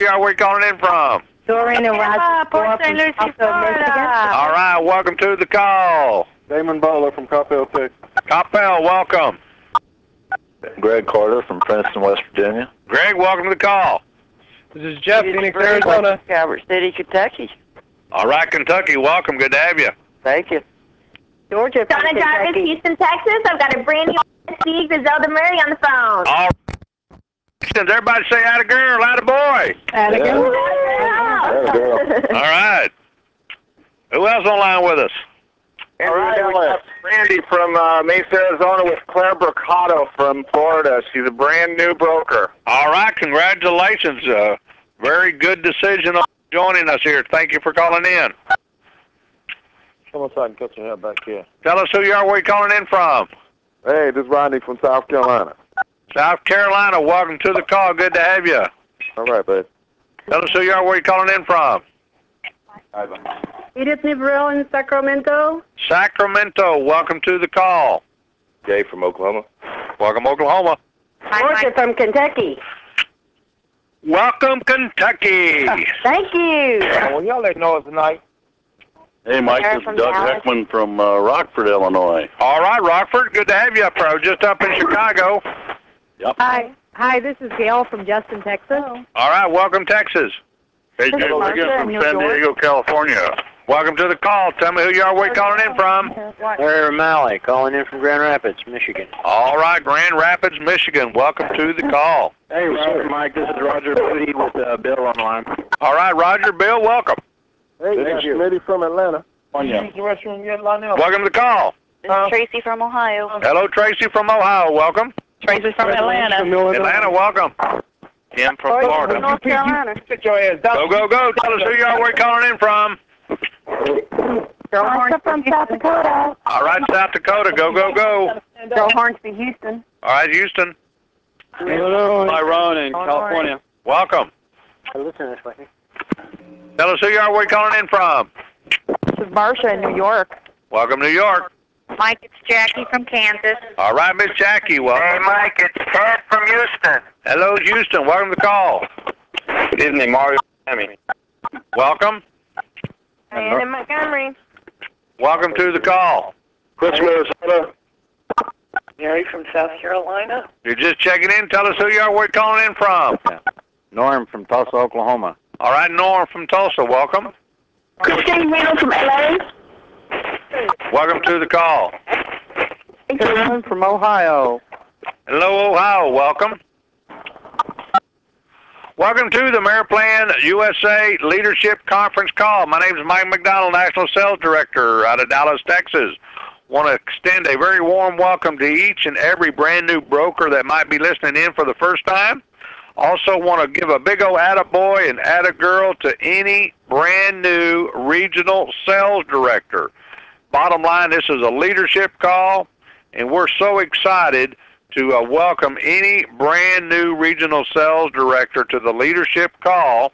Where are we calling in from? Doreen and Roger Port St. Lucie, Florida. All right, welcome to the call. Damon Bowler from Coppell, Texas. Coppell, welcome. Greg Carter from Princeton, West Virginia. Greg, welcome to the call. This is Jeff, Phoenix, Arizona. Calvert City, Kentucky. All right, Kentucky, welcome. Good to have you. Thank you. Georgia. Donna Jarvis, Houston, Texas. I've got a brand new Steve Griselda Murray on the phone. All right. Everybody say atta girl, atta boy. Atta girl. All right. Who else online with us? All right, we got Randy from Mesa, Arizona with Claire Brocado from Florida. She's a brand new broker. All right, congratulations. Very good decision on joining us here. Thank you for calling in. Come on, so I can cut your hair back here. Tell us who you are, where you calling in from. Hey, this is Rodney from South Carolina. South Carolina, welcome to the call. Good to have you. All right, babe. Tell us who you are, where you calling in from. Edith Nibrell in Sacramento. Sacramento, welcome to the call. Jay from Oklahoma. Welcome, Oklahoma. Georgia from Kentucky. Welcome, Kentucky. Thank you. Well, y'all let know tonight. Hey, Mike, this is Doug Heckman from Rockford, Illinois. All right, Rockford, good to have you up there. Just up in Chicago. Yep. Hi, this is Gail from Justin, Texas. All right, welcome, Texas. Hey, Jay Ligon from San Diego, California. Welcome to the call. Tell me who you are, where you calling in from. Larry O'Malley, calling in from Grand Rapids, Michigan. All right, Grand Rapids, Michigan. Welcome to the call. Hey, Mike, this is Roger Moody with Bill online. All right, Roger, Bill, welcome. Hey, Thank you. Smitty from Atlanta. Yeah. Restroom yet, Lionel? Welcome to the call. This is Tracy from Ohio. Hello, Tracy from Ohio. Welcome. Tracy from Atlanta. Atlanta, welcome. Kim from Florida. North Carolina. Sit your ass down. Go, go, go. Tell us who you are, where you calling in from. Girl from South Dakota. All right, South Dakota. Go, go, go. Girl Hornsby, Houston. All right, Houston. Tyrone in California. Welcome. Listen this way. Tell us who you are, where you calling in from. This is Marcia in New York. Welcome, New York. Mike, it's Jackie from Kansas. All right, Miss Jackie. Welcome. Hey, Mike, it's Ted from Houston. Hello, Houston. Welcome to the call. Good evening, Mario. Miami. Welcome. Diana Montgomery. Welcome to the call. Chris, Minnesota. Mary from South Carolina. You're just checking in. Tell us who you are, where you calling in from. Norm from Tulsa, Oklahoma. All right, Norm from Tulsa. Welcome. Christine Needle from LA. Welcome to the call. Karen from Ohio. Hello, Ohio. Welcome. Welcome to the Mariplan USA Leadership Conference call. My name is Mike McDonald, National Sales Director out of Dallas, Texas. Want to extend a very warm welcome to each and every brand new broker that might be listening in for the first time. Also want to give a big old attaboy and attagirl to any brand new regional sales director. Bottom line, this is a leadership call, and we're so excited to welcome any brand new regional sales director to the leadership call.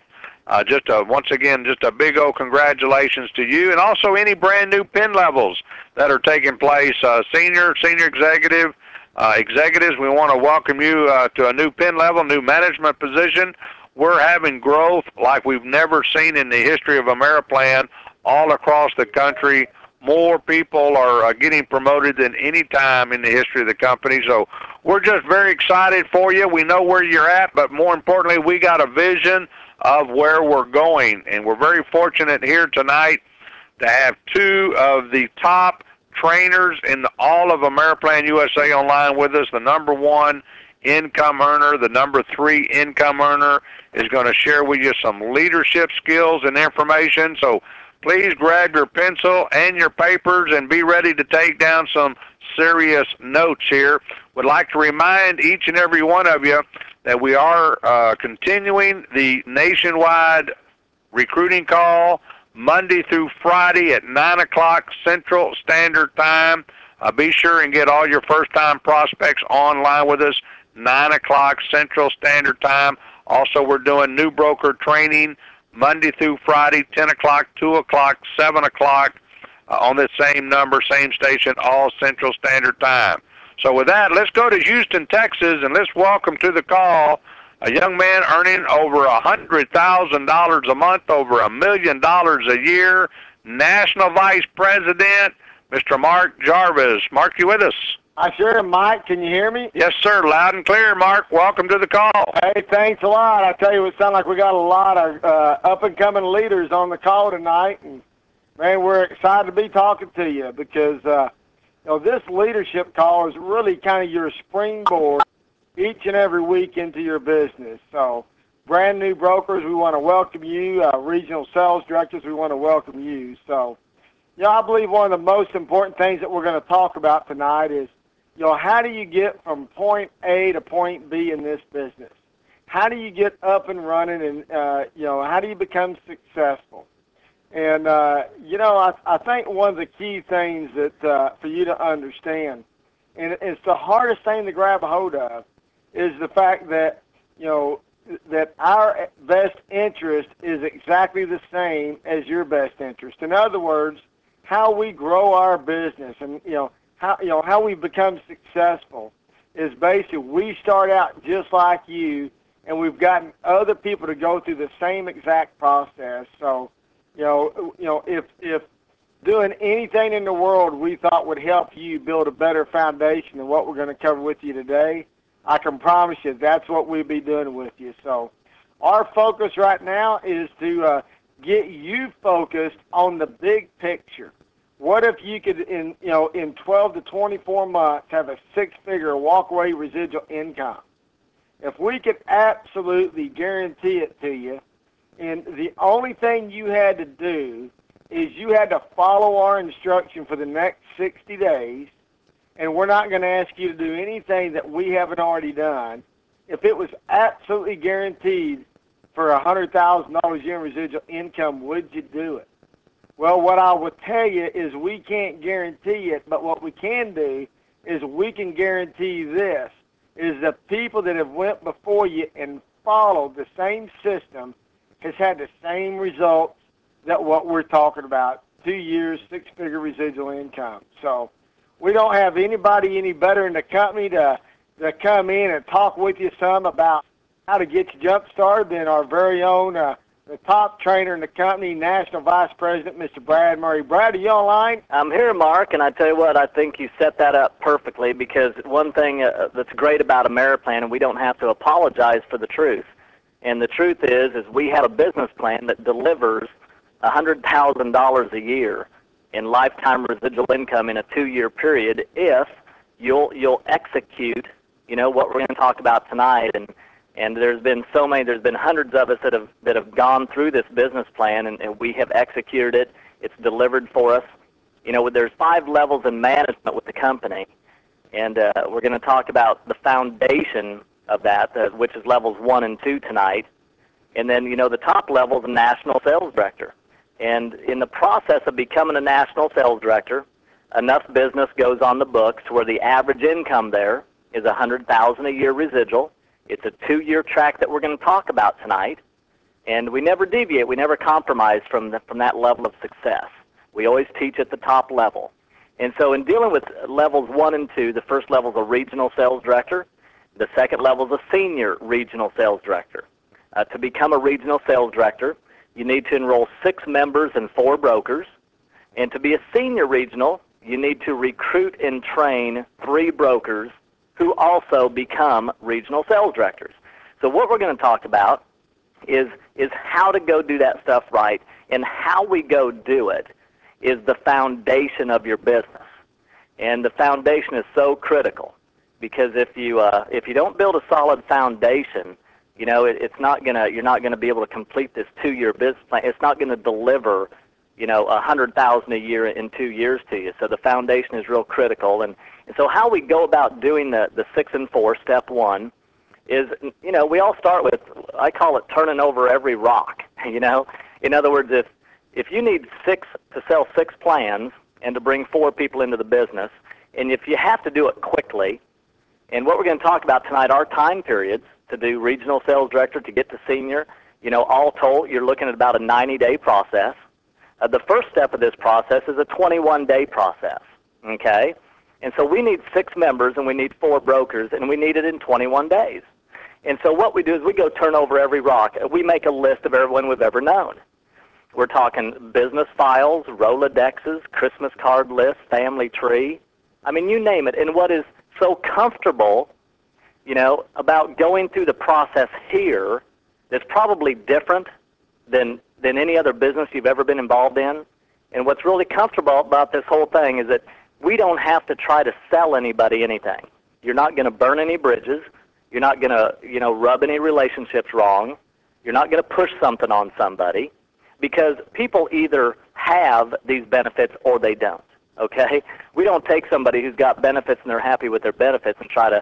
Once again, just a big old congratulations to you, and also any brand new pin levels that are taking place. Senior executive, executives, we want to welcome you to a new pin level, new management position. We're having growth like we've never seen in the history of Ameriplan all across the country. More people are getting promoted than any time in the history of the company. So we're just very excited for you. We know where you're at, but more importantly, we got a vision of where we're going. And we're very fortunate here tonight to have two of the top trainers in all of Ameriplan USA online with us. The number one income earner, the number 3 income earner is going to share with you some leadership skills and information. So please grab your pencil and your papers and be ready to take down some serious notes here. Would like to remind each and every one of you that we are continuing the nationwide recruiting call Monday through Friday at 9 o'clock Central Standard Time. Be sure and get all your first-time prospects online with us, 9 o'clock Central Standard Time. Also, we're doing new broker training Monday through Friday, 10 o'clock, 2 o'clock, 7 o'clock on the same number, same station, all Central Standard Time. So with that, let's go to Houston, Texas, and let's welcome to the call A young man earning over $100,000 a month, over $1 million a year. National Vice President, Mr. Mark Jarvis. Mark, you with us? I sure am, Mike. Can you hear me? Yes, sir. Loud and clear, Mark. Welcome to the call. Hey, thanks a lot. I tell you, it sounds like we got a lot of up-and-coming leaders on the call tonight, and man, we're excited to be talking to you because this leadership call is really kind of your springboard each and every week into your business. So, brand new brokers, we want to welcome you. Regional sales directors, we want to welcome you. So, I believe one of the most important things that we're going to talk about tonight is, how do you get from point A to point B in this business? How do you get up and running, and how do you become successful? And I think one of the key things that for you to understand, and it's the hardest thing to grab a hold of, is the fact that that our best interest is exactly the same as your best interest. In other words, how we grow our business and how we become successful is basically we start out just like you, and we've gotten other people to go through the same exact process. So, if doing anything in the world we thought would help you build a better foundation than what we're going to cover with you today, I can promise you that's what we'll be doing with you. So, our focus right now is to get you focused on the big picture. What if you could, in 12 to 24 months, have a six-figure walkaway residual income? If we could absolutely guarantee it to you, and the only thing you had to do is you had to follow our instruction for the next 60 days, and we're not going to ask you to do anything that we haven't already done. If it was absolutely guaranteed for $100,000 a year in residual income, would you do it? Well, what I will tell you is we can't guarantee it, but what we can do is we can guarantee this, is the people that have went before you and followed the same system has had the same results that what we're talking about, 2 years, six-figure residual income. So we don't have anybody any better in the company to come in and talk with you some about how to get you jump-started than our very own the top trainer in the company, National Vice President, Mr. Brad Murray. Brad, are you online? I'm here, Mark, and I tell you what, I think you set that up perfectly because one thing that's great about Ameriplan, and we don't have to apologize for the truth. And the truth is we have a business plan that delivers $100,000 a year in lifetime residual income in a 2-year period if you'll execute, what we're going to talk about tonight. And there's been hundreds of us that have gone through this business plan, and we have executed it. It's delivered for us. There's 5 levels in management with the company, and we're going to talk about the foundation of that, which is levels 1 and 2 tonight. And then, the top level is a national sales director. And in the process of becoming a national sales director, enough business goes on the books where the average income there is $100,000 a year residual. It's a 2-year track that we're going to talk about tonight, and we never deviate. We never compromise from that level of success. We always teach at the top level. And so in dealing with levels 1 and 2, the first level is a regional sales director. The second level is a senior regional sales director. To become a regional sales director, you need to enroll 6 members and 4 brokers. And to be a senior regional, you need to recruit and train 3 brokers who also become regional sales directors. So what we're going to talk about is how to go do that stuff right, and how we go do it is the foundation of your business. And the foundation is so critical because if you don't build a solid foundation, you're not going to be able to complete this 2-year business plan. It's not going to deliver $100,000 a year in 2 years to you. So the foundation is real critical. And so how we go about doing the 6 and 4, step 1, is, we all start with, I call it turning over every rock. In other words, if you need to sell 6 plans and to bring 4 people into the business, and if you have to do it quickly, and what we're going to talk about tonight are time periods to do regional sales director to get to senior, all told, you're looking at about a 90-day process. The first step of this process is a 21-day process, okay? And so we need 6 members and we need 4 brokers, and we need it in 21 days. And so what we do is we go turn over every rock. We make a list of everyone we've ever known. We're talking business files, Rolodexes, Christmas card lists, family tree. I mean, you name it. And what is so comfortable, about going through the process here that's probably different than any other business you've ever been involved in. And what's really comfortable about this whole thing is that we don't have to try to sell anybody anything. You're not going to burn any bridges. You're not going to, rub any relationships wrong. You're not going to push something on somebody, because people either have these benefits or they don't, okay? We don't take somebody who's got benefits and they're happy with their benefits and try to,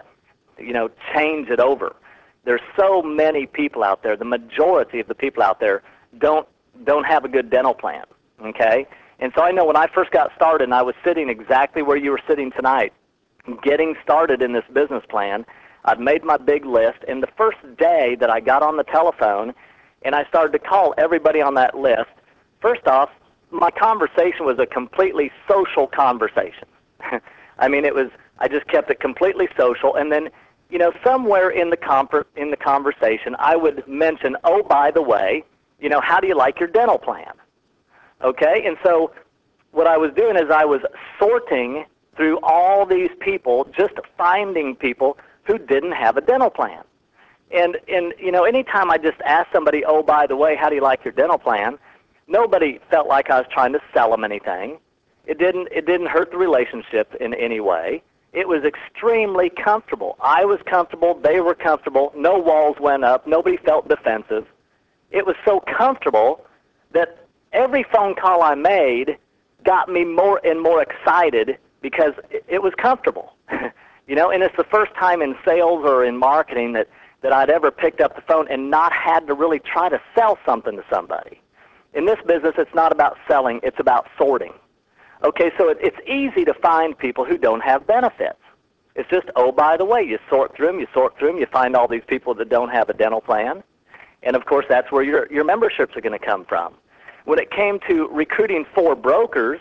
change it over. There's so many people out there, the majority of the people out there don't have a good dental plan, okay? And so I know when I first got started, and I was sitting exactly where you were sitting tonight, getting started in this business plan, I'd made my big list, and the first day that I got on the telephone and I started to call everybody on that list, first off, my conversation was a completely social conversation. I mean, I just kept it completely social, and then, somewhere in the conversation, I would mention, oh, by the way, how do you like your dental plan? Okay, and so what I was doing is I was sorting through all these people, just finding people who didn't have a dental plan. And anytime I just asked somebody, oh, by the way, how do you like your dental plan, nobody felt like I was trying to sell them anything. It didn't hurt the relationship in any way. It was extremely comfortable. I was comfortable. They were comfortable. No walls went up. Nobody felt defensive. It was so comfortable that every phone call I made got me more and more excited because it was comfortable. And it's the first time in sales or in marketing that I'd ever picked up the phone and not had to really try to sell something to somebody. In this business, it's not about selling. It's about sorting. Okay, so it's easy to find people who don't have benefits. It's just, oh, by the way, you sort through them, you find all these people that don't have a dental plan. And, of course, that's where your memberships are going to come from. When it came to recruiting 4 brokers,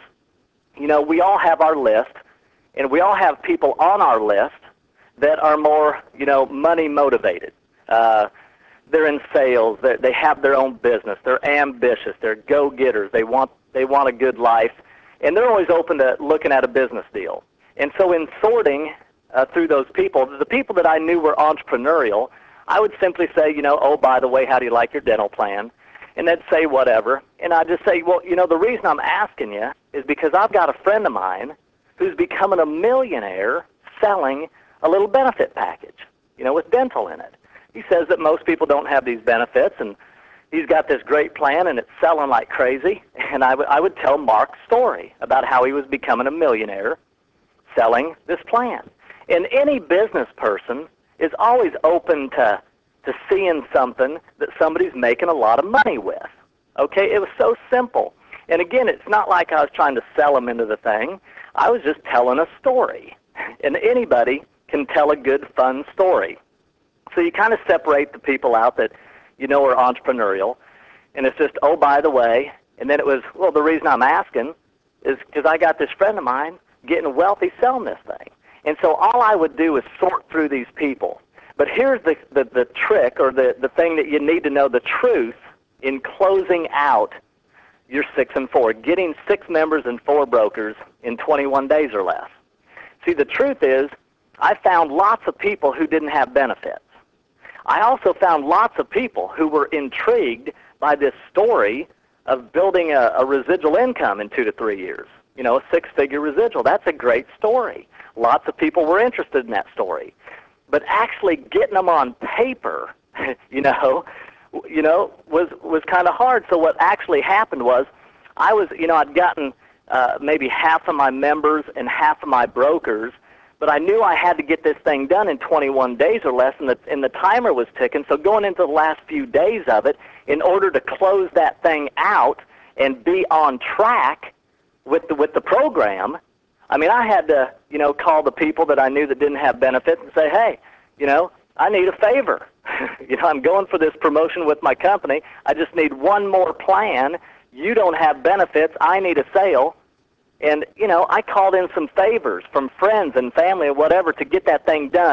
we all have our list, and we all have people on our list that are more, money motivated. They're in sales. They have their own business. They're ambitious. They're go-getters. They want a good life. And they're always open to looking at a business deal. And so in sorting through those people, the people that I knew were entrepreneurial, I would simply say, oh, by the way, how do you like your dental plan? And they'd say whatever. And I'd just say, well, the reason I'm asking you is because I've got a friend of mine who's becoming a millionaire selling a little benefit package, with dental in it. He says that most people don't have these benefits, and he's got this great plan, and it's selling like crazy. And I would tell Mark's story about how he was becoming a millionaire selling this plan. And any business person is always open to seeing something that somebody's making a lot of money with. Okay, it was so simple. And again, it's not like I was trying to sell them into the thing. I was just telling a story. And anybody can tell a good, fun story. So you kind of separate the people out that are entrepreneurial. And it's just, oh, by the way. And then it was, well, the reason I'm asking is because I got this friend of mine getting wealthy selling this thing. And so all I would do is sort through these people. But here's the trick, or the thing that you need to know, the truth in closing out your 6 and 4, getting 6 members and 4 brokers in 21 days or less. See, the truth is, I found lots of people who didn't have benefits. I also found lots of people who were intrigued by this story of building a residual income in 2 to 3 years. A 6-figure residual. That's a great story. Lots of people were interested in that story. But actually getting them on paper, was kind of hard. So what actually happened was I'd gotten maybe half of my members and half of my brokers, but I knew I had to get this thing done in 21 days or less, and the timer was ticking. So going into the last few days of it, in order to close that thing out and be on track with the program, I mean, I had to, call the people that I knew that didn't have benefits and say, hey, I need a favor. I'm going for this promotion with my company. I just need one more plan. You don't have benefits. I need a sale. And, I called in some favors from friends and family and whatever to get that thing done.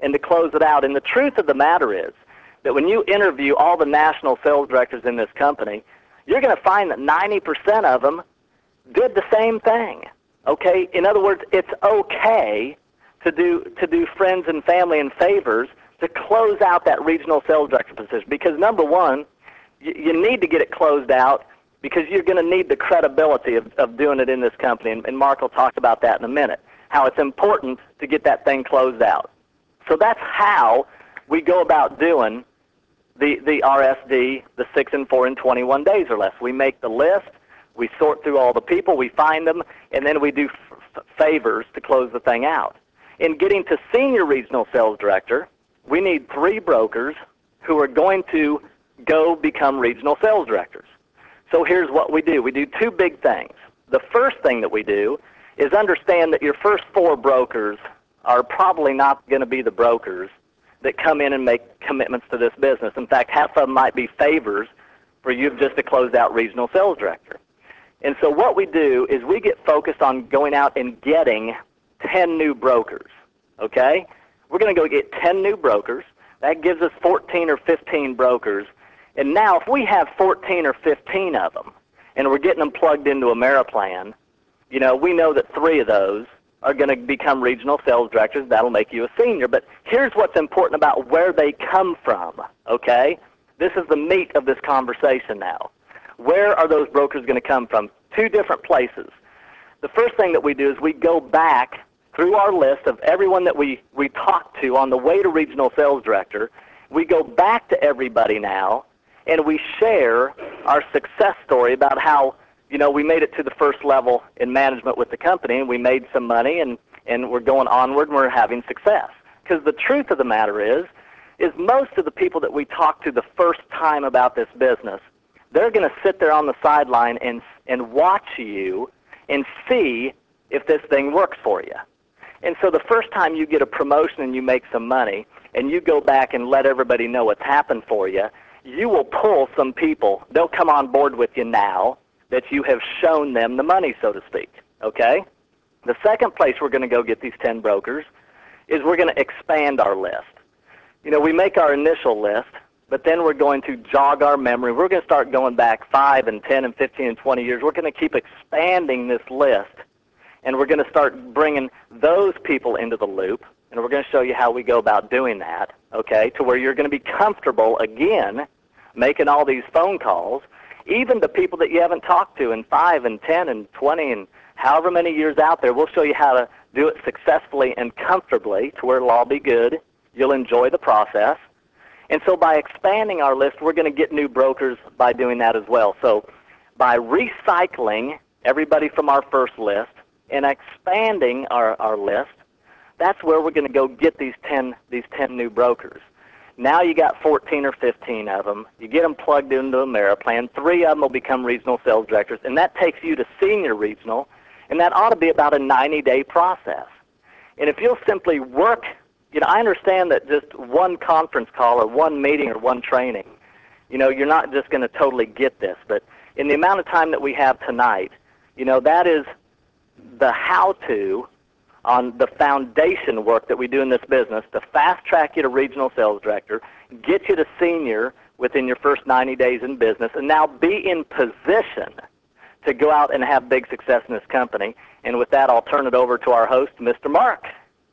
and to close it out. And the truth of the matter is that when you interview all the national sales directors in this company, you're going to find that 90% of them did the same thing. Okay? In other words, it's okay to do friends and family and favors to close out that regional sales director position. Because number one, you need to get it closed out because you're going to need the credibility of doing it in this company. And Mark will talk about that in a minute, how it's important to get that thing closed out. So that's how we go about doing the RSD, the 6 and 4 in 21 days or less. We make the list, we sort through all the people, we find them, and then we do favors to close the thing out. In getting to senior regional sales director, we need 3 brokers who are going to go become regional sales directors. So here's what we do. We do 2 big things. The first thing that we do is understand that your first 4 brokers are probably not going to be the brokers that come in and make commitments to this business. In fact, half of them might be favors for you just to close out regional sales director. And so what we do is we get focused on going out and getting 10 new brokers, okay? We're going to go get 10 new brokers. That gives us 14 or 15 brokers. And now if we have 14 or 15 of them and we're getting them plugged into AmeriPlan, you know, we know that 3 of those are going to become regional sales directors. That'll make you a senior. But here's what's important about where they come from, okay? This is the meat of this conversation now. Where are those brokers going to come from? 2 different places. The first thing that we do is we go back through our list of everyone that we talked to on the way to regional sales director. We go back to everybody now, and we share our success story about how, you know, we made it to the first level in management with the company, and we made some money, and we're going onward, and we're having success. Because the truth of the matter is most of the people that we talk to the first time about this business, they're going to sit there on the sideline and watch you and see if this thing works for you. And so the first time you get a promotion and you make some money, and you go back and let everybody know what's happened for you, you will pull some people. They'll come on board with you now that you have shown them the money, so to speak, okay? The second place we're going to go get these 10 brokers is we're going to expand our list. You know, we make our initial list, but then we're going to jog our memory. We're going to start going back 5 and 10 and 15 and 20 years. We're going to keep expanding this list, and we're going to start bringing those people into the loop, and we're going to show you how we go about doing that, okay, to where you're going to be comfortable, again, making all these phone calls, even to people that you haven't talked to in 5 and 10 and 20 and however many years out there. We'll show you how to do it successfully and comfortably to where it'll all be good. You'll enjoy the process. And so by expanding our list, we're going to get new brokers by doing that as well. So by recycling everybody from our first list and expanding our list, that's where we're going to go get these 10 new brokers. Now you got 14 or 15 of them. You get them plugged into AmeriPlan. 3 of them will become regional sales directors, and that takes you to senior regional, and that ought to be about a 90-day process. And if you'll simply work, you know, I understand that just one conference call or one meeting or one training, you know, you're not just going to totally get this. But in the amount of time that we have tonight, you know, that is the how-to on the foundation work that we do in this business to fast-track you to regional sales director, get you to senior within your first 90 days in business, and now be in position to go out and have big success in this company. And with that, I'll turn it over to our host, Mr. Mark.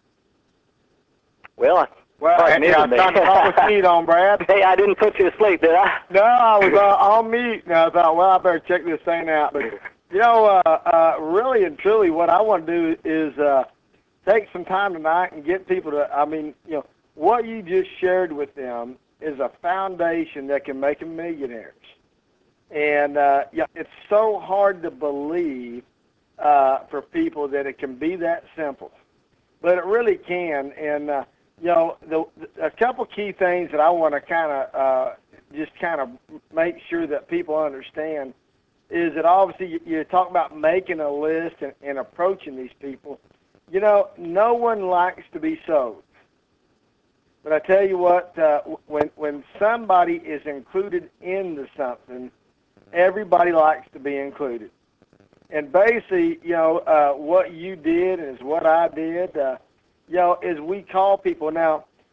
Well, I was trying to talk with mute on, Brad. Hey, I didn't put you to sleep, did I? No, I was on mute, and I thought, well, I better check this thing out. But, you know, really and truly what I want to do is take some time tonight and get people to, I mean, you know, what you just shared with them is a foundation that can make them millionaires. And, yeah, it's so hard to believe for people that it can be that simple. But it really can. And, you know, a couple key things that I want to kind of just kind of make sure that people understand is that obviously you talk about making a list and approaching these people. You know, no one likes to be sold. But I tell you what, when somebody is included into something, everybody likes to be included. And basically, you know, what you did is what I did, you know, is we call people. Now,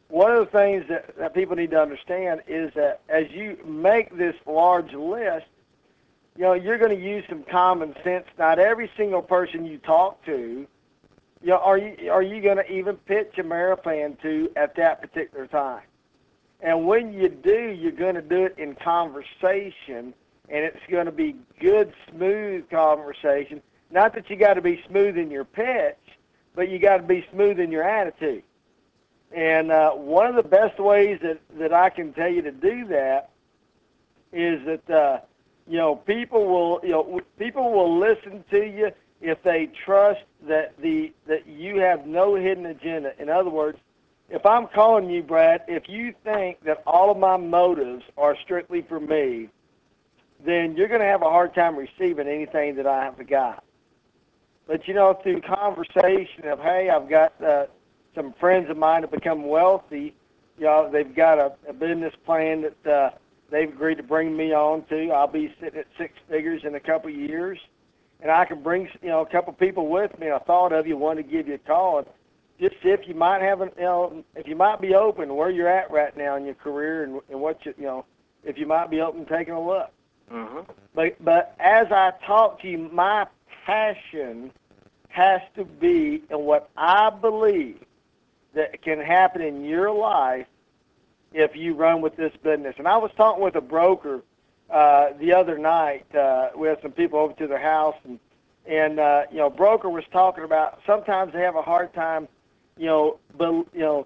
one of the things that people need to understand is that as you make this large list, you're going to use some common sense. Not every single person you talk to, are you going to even pitch AmeriPlan to at that particular time? And when you do, you're going to do it in conversation, and it's going to be good, smooth conversation. Not that you got to be smooth in your pitch, but you got to be smooth in your attitude. And one of the best ways that I can tell you to do that is that people will listen to you if they trust that you have no hidden agenda. In other words, if I'm calling you, Brad, if you think that all of my motives are strictly for me, then you're going to have a hard time receiving anything that I have got. But through conversation of, hey, I've got some friends of mine have become wealthy. They've got a business plan that they've agreed to bring me on to. I'll be sitting at 6 figures in a couple of years, and I can bring a couple of people with me. And I thought of you, wanted to give you a call, and just see if you might have if you might be open where you're at right now in your career, and what if you might be open to taking a look. Mm-hmm. But as I talk to you, my passion has to be in what I believe that can happen in your life if you run with this business. And I was talking with a broker the other night. We had some people over to their house, and broker was talking about sometimes they have a hard time, telling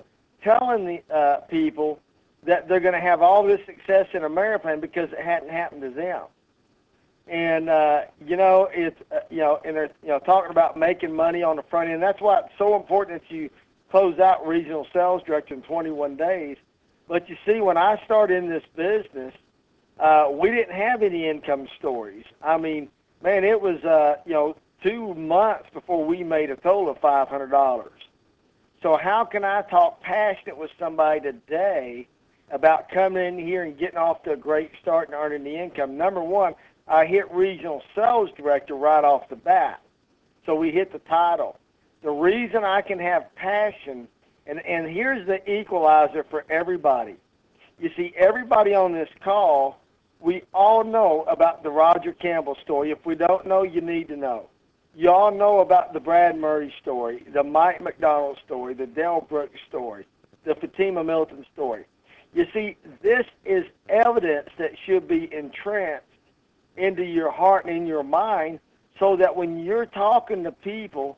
the people that they're going to have all this success in AmeriPlan because it hadn't happened to them. And it's and they're talking about making money on the front end. That's why it's so important that you close out regional sales director in 21 days. But you see, when I started in this business, we didn't have any income stories. I mean, man, it was 2 months before we made a total of $500. So how can I talk passionate with somebody today about coming in here and getting off to a great start and earning the income? Number one, I hit regional sales director right off the bat. So we hit the title. The reason I can have passion, and here's the equalizer for everybody. You see, everybody on this call, we all know about the Roger Campbell story. If we don't know, you need to know. You all know about the Brad Murray story, the Mike McDonald story, the Dale Brooks story, the Fatima Milton story. You see, this is evidence that should be entrenched into your heart and in your mind, so that when you're talking to people,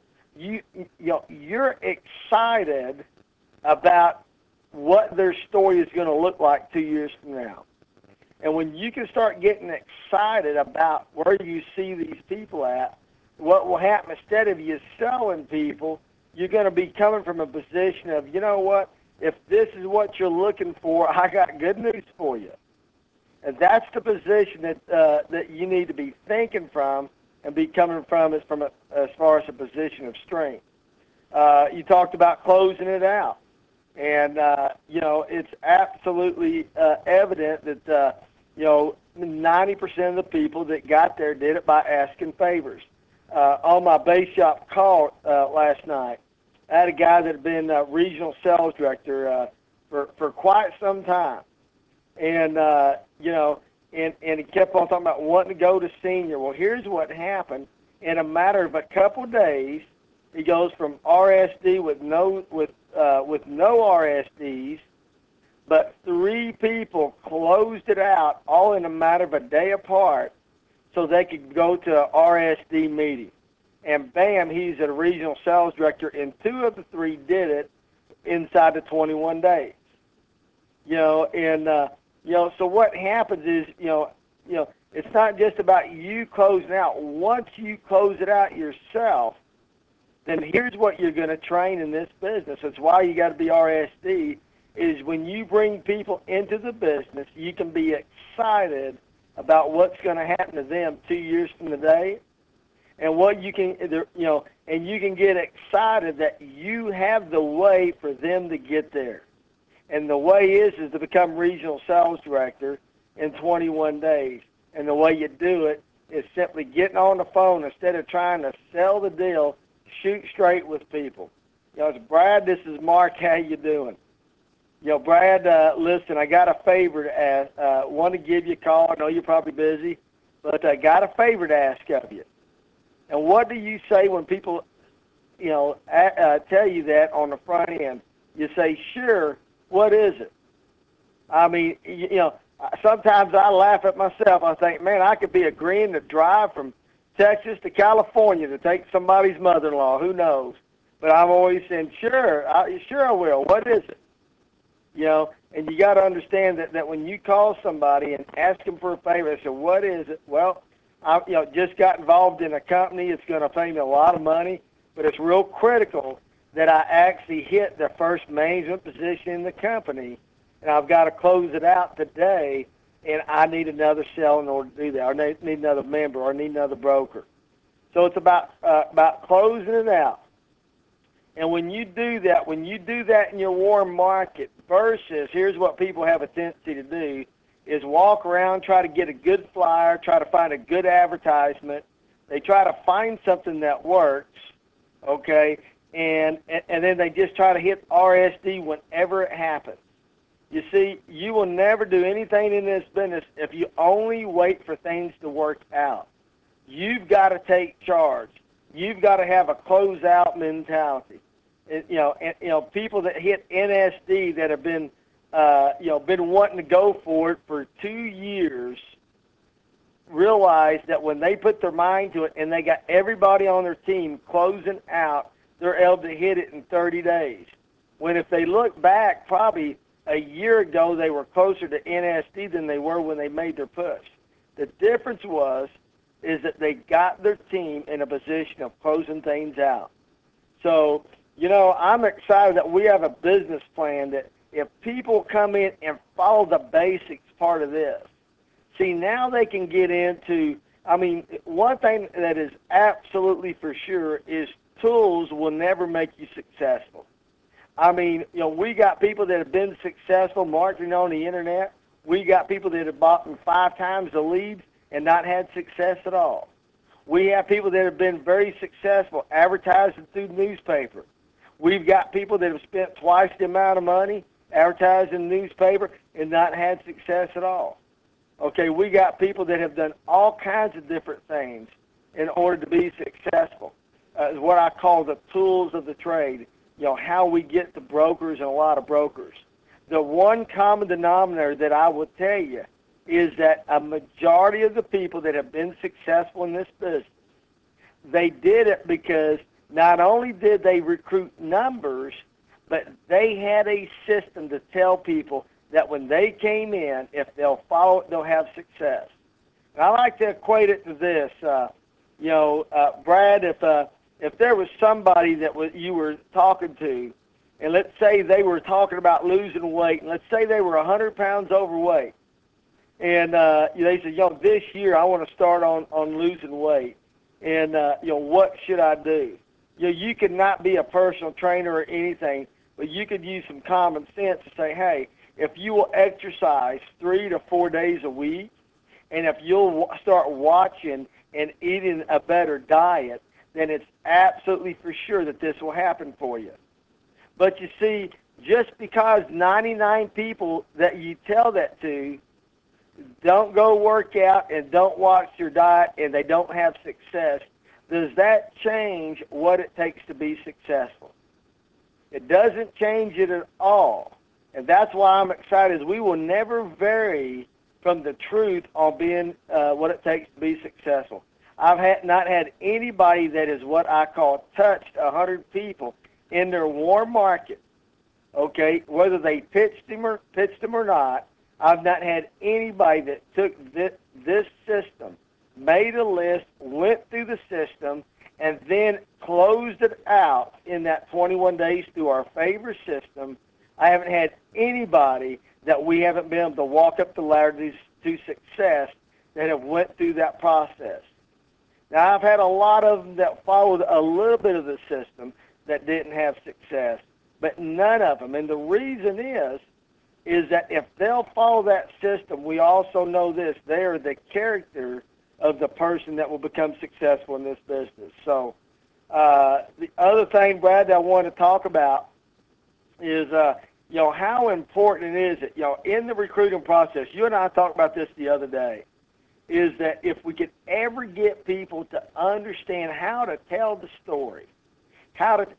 you're excited about what their story is going to look like 2 years from now. And when you can start getting excited about where you see these people at, what will happen, instead of you selling people, you're going to be coming from a position of, you know what, if this is what you're looking for, I got good news for you. And that's the position that you need to be thinking from and be coming from as far as a position of strength. You talked about closing it out. And, it's absolutely evident that, 90% of the people that got there did it by asking favors. On my base shop call last night, I had a guy that had been regional sales director for quite some time. And, and he kept on talking about wanting to go to senior. Well, here's what happened. In a matter of a couple of days, he goes from RSD with no RSDs, but 3 people closed it out all in a matter of a day apart so they could go to a RSD meeting. And bam, he's a regional sales director, and 2 of the 3 did it inside the 21 days. So what happens is, it's not just about you closing out. Once you close it out yourself, then here's what you're going to train in this business. It's why you got to be RSD, is when you bring people into the business, you can be excited about what's going to happen to them 2 years from today, and what you can, and you can get excited that you have the way for them to get there. And the way is to become regional sales director in 21 days. And the way you do it is simply getting on the phone instead of trying to sell the deal. Shoot straight with people. It's Brad, this is Mark, how you doing? Brad, listen, I got a favor to ask. Want to give you a call. I know you're probably busy, but I got a favor to ask of you. And what do you say when people, tell you that on the front end? You say, sure, what is it? I mean, sometimes I laugh at myself. I think, man, I could be agreeing to drive from Texas to California to take somebody's mother-in-law. Who knows? But I'm always saying, sure I will. What is it? And you got to understand that when you call somebody and ask them for a favor, they say, what is it? Well, I just got involved in a company. It's going to pay me a lot of money, but it's real critical that I actually hit the first management position in the company, and I've got to close it out today, and I need another cell in order to do that, or need another member, or need another broker. So it's about closing it out. And when you do that in your warm market versus, here's what people have a tendency to do, is walk around, try to get a good flyer, try to find a good advertisement. They try to find something that works, okay, and then they just try to hit RSD whenever it happens. You see, you will never do anything in this business if you only wait for things to work out. You've got to take charge. You've got to have a closeout mentality. People that hit NSD that have been, been wanting to go for it for 2 years, realize that when they put their mind to it and they got everybody on their team closing out, they're able to hit it in 30 days. When if they look back, probably a year ago, they were closer to NSD than they were when they made their push. The difference is that they got their team in a position of closing things out. So, I'm excited that we have a business plan that if people come in and follow the basics part of this, see, now they can get into, one thing that is absolutely for sure is tools will never make you successful. We got people that have been successful marketing on the internet. We got people that have bought them 5 times the leads and not had success at all. We have people that have been very successful advertising through newspaper. We've got people that have spent twice the amount of money advertising newspaper and not had success at all. Okay, we got people that have done all kinds of different things in order to be successful. Is what I call the tools of the trade. How we get to brokers and a lot of brokers. The one common denominator that I would tell you is that a majority of the people that have been successful in this business, they did it because not only did they recruit numbers, but they had a system to tell people that when they came in, if they'll follow it, they'll have success. And I like to equate it to this. Brad, if there was somebody that you were talking to, and let's say they were talking about losing weight, and let's say they were 100 pounds overweight, and they said, this year I want to start on losing weight, and what should I do? You could not be a personal trainer or anything, but you could use some common sense to say, hey, if you will exercise 3 to 4 days a week, and if you'll start watching and eating a better diet, then it's absolutely for sure that this will happen for you. But you see, just because 99 people that you tell that to don't go work out and don't watch their diet and they don't have success, does that change what it takes to be successful? It doesn't change it at all. And that's why I'm excited, is we will never vary from the truth on being what it takes to be successful. I've not had anybody that is what I call touched 100 people in their warm market, okay, whether they pitched them or not. I've not had anybody that took this system, made a list, went through the system, and then closed it out in that 21 days through our favor system. I haven't had anybody that we haven't been able to walk up the ladder to success that have went through that process. Now, I've had a lot of them that followed a little bit of the system that didn't have success, but none of them. And the reason is that if they'll follow that system, we also know this, they are the character of the person that will become successful in this business. So the other thing, Brad, that I want to talk about is how important is it, in the recruiting process, you and I talked about this the other day, is that if we could ever get people to understand how to tell the story, how to,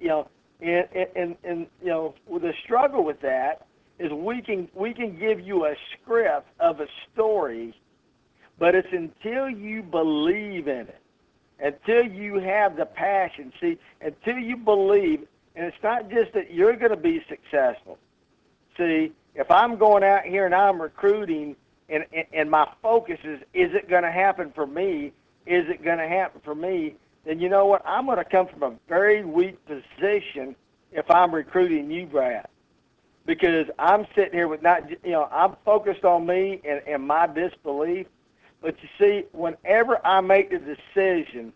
and the struggle with that is we can give you a script of a story, but it's until you believe in it, until you have the passion, until you believe, and it's not just that you're going to be successful. See, if I'm going out here and I'm recruiting and my focus is it going to happen for me? Is it going to happen for me? Then you know what? I'm going to come from a very weak position if I'm recruiting you, Brad. Because I'm sitting here with I'm focused on me and my disbelief. But you see, whenever I make the decision,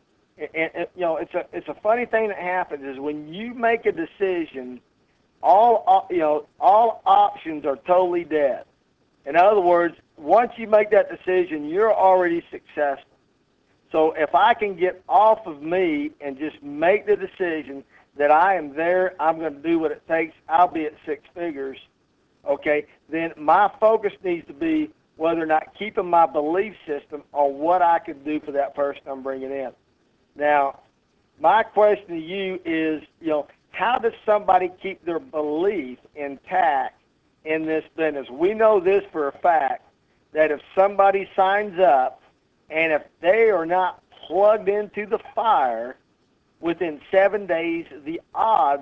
it's a funny thing that happens is when you make a decision, all options are totally dead. In other words, once you make that decision, you're already successful. So if I can get off of me and just make the decision that I am there, I'm going to do what it takes, I'll be at six figures, okay, then my focus needs to be whether or not keeping my belief system on what I could do for that person I'm bringing in. Now, my question to you is, how does somebody keep their belief intact in this business? We know this for a fact, that if somebody signs up and if they are not plugged into the fire within 7 days, the odds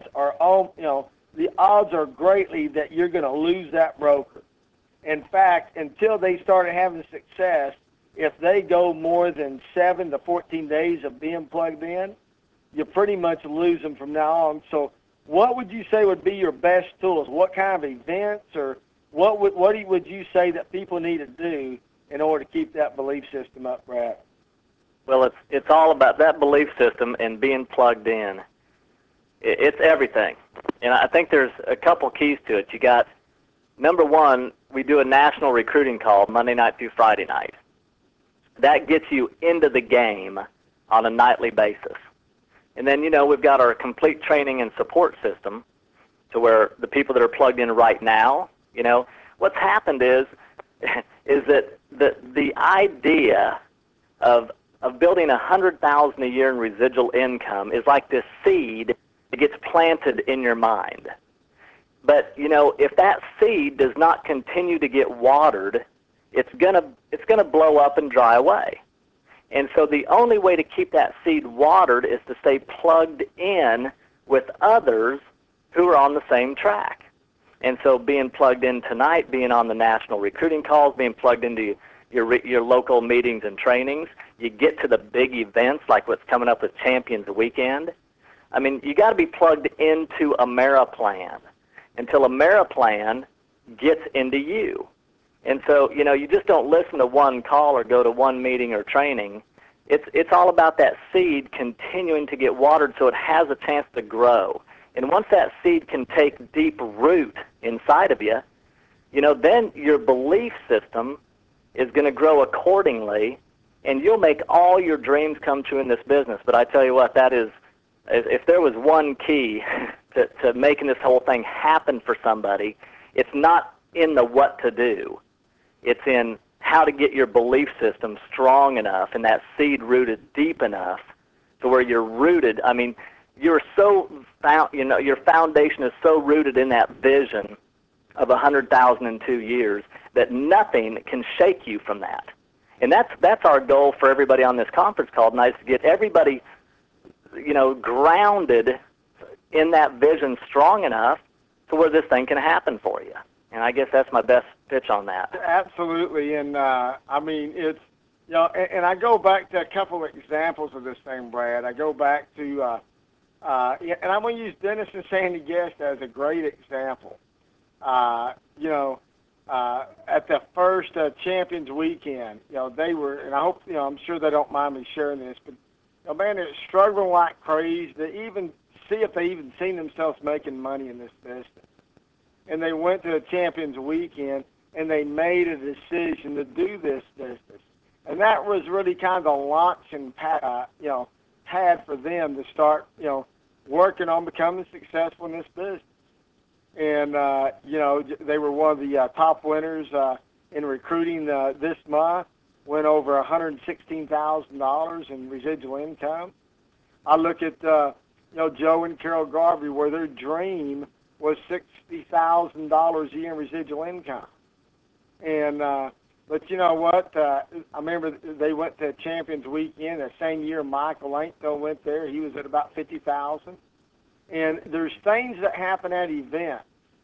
are greatly that you're going to lose that broker. In fact, until they started having success, if they go more than 7 to 14 days of being plugged in, you pretty much lose them from now on. So what would you say would be your best tools? What kind of events or what would you say that people need to do in order to keep that belief system up, Brad? Well, it's all about that belief system and being plugged in. It's everything. And I think there's a couple keys to it. You got, number one, we do a national recruiting call Monday night through Friday night. That gets you into the game on a nightly basis. And then, we've got our complete training and support system to where the people that are plugged in right now, what's happened is that the idea of building $100,000 a year in residual income is like this seed that gets planted in your mind. But, if that seed does not continue to get watered, it's gonna blow up and dry away. And so the only way to keep that seed watered is to stay plugged in with others who are on the same track. And so being plugged in tonight, being on the national recruiting calls, being plugged into your local meetings and trainings, you get to the big events like what's coming up with Champions Weekend. I mean, you got to be plugged into AmeriPlan until AmeriPlan gets into you. And so, you just don't listen to one call or go to one meeting or training. It's all about that seed continuing to get watered so it has a chance to grow. And once that seed can take deep root inside of you, then your belief system is going to grow accordingly, and you'll make all your dreams come true in this business. But I tell you what, that is, if there was one key to making this whole thing happen for somebody, it's not in the what to do. It's in how to get your belief system strong enough and that seed rooted deep enough to where you're rooted. I mean, you're so your foundation is so rooted in that vision of 100,000 in 2 years that nothing can shake you from that. And that's our goal for everybody on this conference call tonight, is to get everybody, grounded in that vision strong enough to where this thing can happen for you. And I guess that's my best pitch on that. Absolutely. And, it's, and I go back to a couple of examples of this thing, Brad. I go back to, and I'm going to use Dennis and Sandy Guest as a great example. At the first Champions Weekend, they were, and I hope, I'm sure they don't mind me sharing this, but, man, they're struggling like crazy to even see if they even seen themselves making money in this business. And they went to a Champions Weekend, and they made a decision to do this business. And that was really kind of the launching pad for them to start, working on becoming successful in this business. and they were one of the top winners in recruiting this month. Went over $116,000 in residual income. I look at Joe and Carol Garvey, where their dream was $60,000 a year in residual income. And but you know what? I remember they went to Champions Weekend the same year. Michael Langto went there. He was at about 50,000. And there's things that happen at events,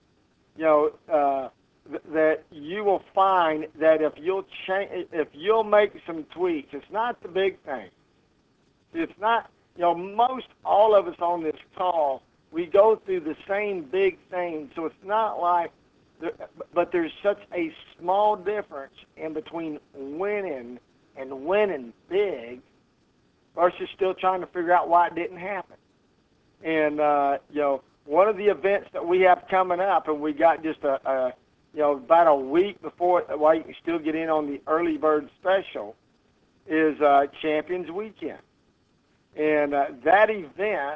that you will find that if you'll make some tweaks, it's not the big thing. It's not. Most all of us on this call, we go through the same big thing, so it's not like, but there's such a small difference in between winning and winning big versus still trying to figure out why it didn't happen. And, one of the events that we have coming up, and we got just about a week before, while you can still get in on the early bird special, is Champions Weekend. And that event,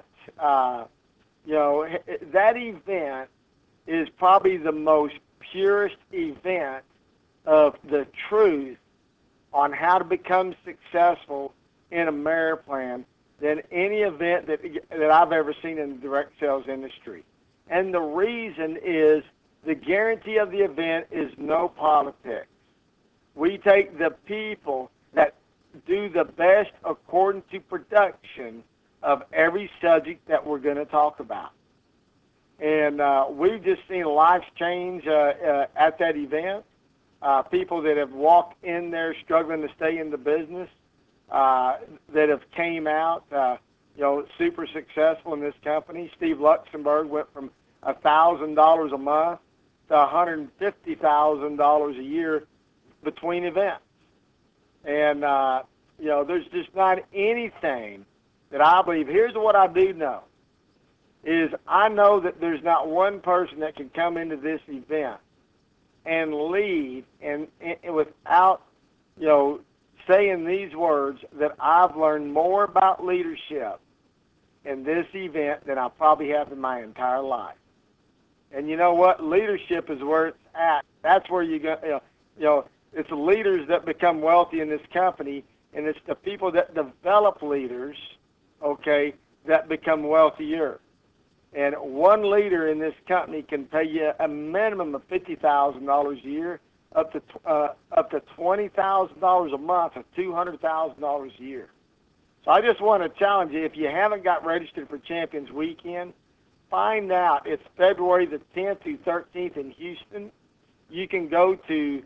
that event is probably the most purest event of the truth on how to become successful in a Ameriplan than any event that I've ever seen in the direct sales industry. And the reason is the guarantee of the event is no politics. We take the people that do the best according to production of every subject that we're going to talk about. And we've just seen lives change at that event. People that have walked in there struggling to stay in the business, that have came out, super successful in this company. Steve Luxembourg went from $1,000 a month to $150,000 a year between events. And, there's just not anything that I believe. Here's what I do know, is I know that there's not one person that can come into this event and leave and without, saying these words, that I've learned more about leadership in this event than I probably have in my entire life. And you know what? Leadership is where it's at. That's where you go. It's the leaders that become wealthy in this company, and it's the people that develop leaders, that become wealthier. And one leader in this company can pay you a minimum of $50,000 a year, up to $20,000 a month, or $200,000 a year. So I just want to challenge you, if you haven't got registered for Champions Weekend, find out. It's February the 10th through 13th in Houston. You can go to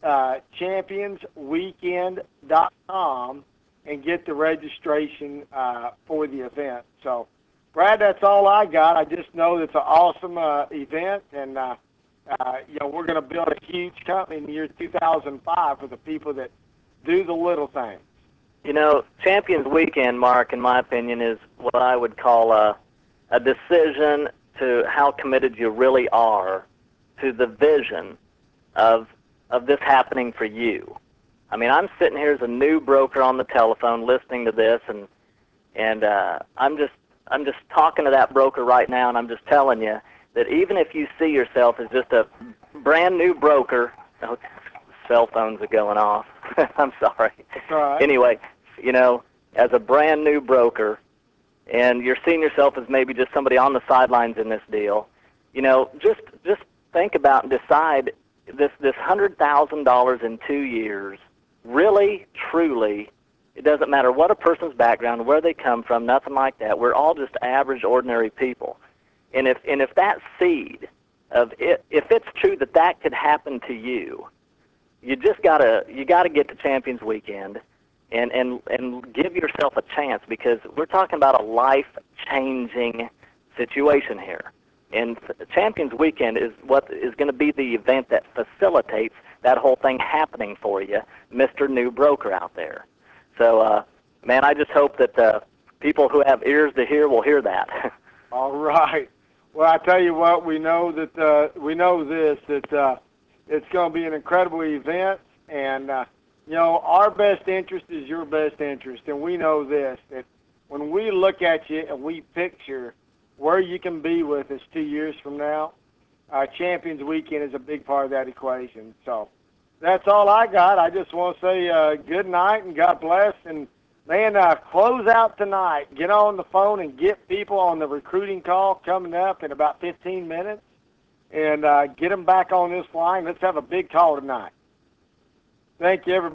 championsweekend.com and get the registration for the event. So, Brad, that's all I got. I just know it's an awesome event, and we're going to build a huge company in the year 2005 for the people that do the little things. Champions Weekend, Mark, in my opinion, is what I would call a decision to how committed you really are to the vision of this happening for you. I mean, I'm sitting here as a new broker on the telephone listening to this, and I'm just talking to that broker right now, and I'm just telling you that even if you see yourself as just a brand new broker, cell phones are going off. I'm sorry. That's all right. Anyway, as a brand new broker, and you're seeing yourself as maybe just somebody on the sidelines in this deal, just think about and decide this $100,000 in 2 years. Really, truly, it doesn't matter what a person's background, where they come from, nothing like that. We're all just average, ordinary people. And if that seed of it, if it's true that could happen to you, you gotta get to Champions Weekend and give yourself a chance, because we're talking about a life-changing situation here. And Champions Weekend is what is going to be the event that facilitates that whole thing happening for you, Mr. New Broker out there. So, man, I just hope that people who have ears to hear will hear that. All right. Well, I tell you what, we know that it's going to be an incredible event, and our best interest is your best interest, and we know this, that when we look at you and we picture where you can be with us 2 years from now, Champions Weekend is a big part of that equation. So that's all I got. I just want to say good night and God bless. And, man, close out tonight. Get on the phone and get people on the recruiting call coming up in about 15 minutes. And get them back on this line. Let's have a big call tonight. Thank you, everybody.